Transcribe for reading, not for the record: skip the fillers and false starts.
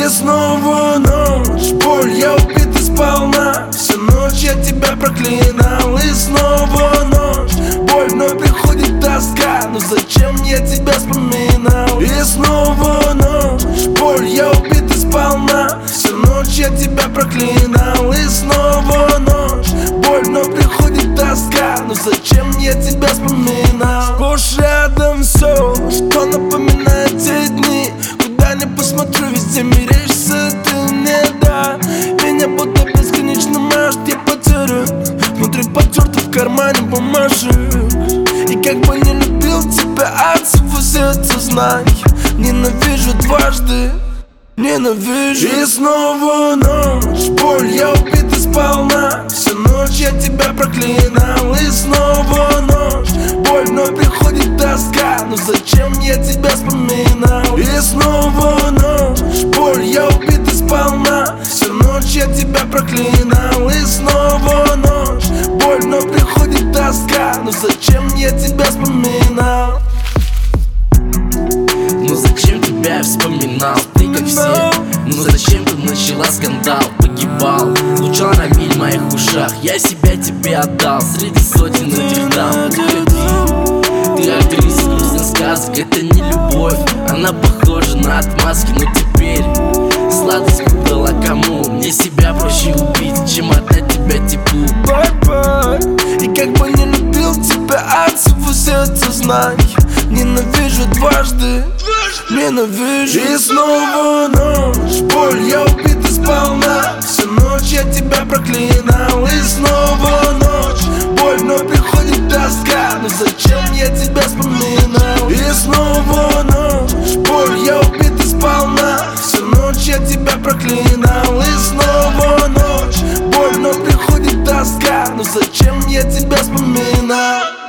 И снова ночь, боль, я убит сполна. Всю ночь я тебя проклинал. И снова ночь, боль, вновь приходит тоска. Но зачем я тебя вспоминал? И снова ночь, боль, я убит сполна. Всю ночь я тебя проклинал. И снова ночь, боль, вновь приходит тоска. Но зачем я тебя вспоминал? Сплошь рядом все, что напоминает те дни. Куда ни посмотрю, везде мерещится ты мне, да. Меня будто бесконечно мажет, я потерян. Внутри потерто, в кармане бумажек. И как бы не любил тебя от всего сердца, знай, ненавижу дважды, ненавижу. И снова ночь, боль, я убит сполна. Всю ночь я тебя проклинал. И снова ночь, боль, вновь приходит тоска. Но зачем я тебя вспоминал? И снова ночь, боль, я убит сполна. Всю ночь я тебя проклинал. И снова ночь, боль, вновь приходит тоска. Но зачем я тебя вспоминал? Ну зачем тебя я вспоминал? Ты как все. Ну зачем ты начала скандал? Погибал, звучал на миль в моих ушах. Я себя тебе отдал среди сотен этих дам. Ты актриса грустных сказок, это не любовь. Она похожа на отмазки, но теперь сладость выбрала кому? Мне себя проще убить, чем отдать тебя теплу. И как бы не любил тебя от всего сердца, знай, ненавижу дважды, ненавижу. И снова ночь, боль, я убит сполна. Всю ночь я тебя проклинал. И снова ночь, боль, вновь приходит тоска. Но зачем я тебя вспоминал? И снова ночь, боль, я убит сполна. Всю ночь я тебя проклинал. И снова ночь, боль, вновь приходит тоска. Но зачем я тебя вспоминал?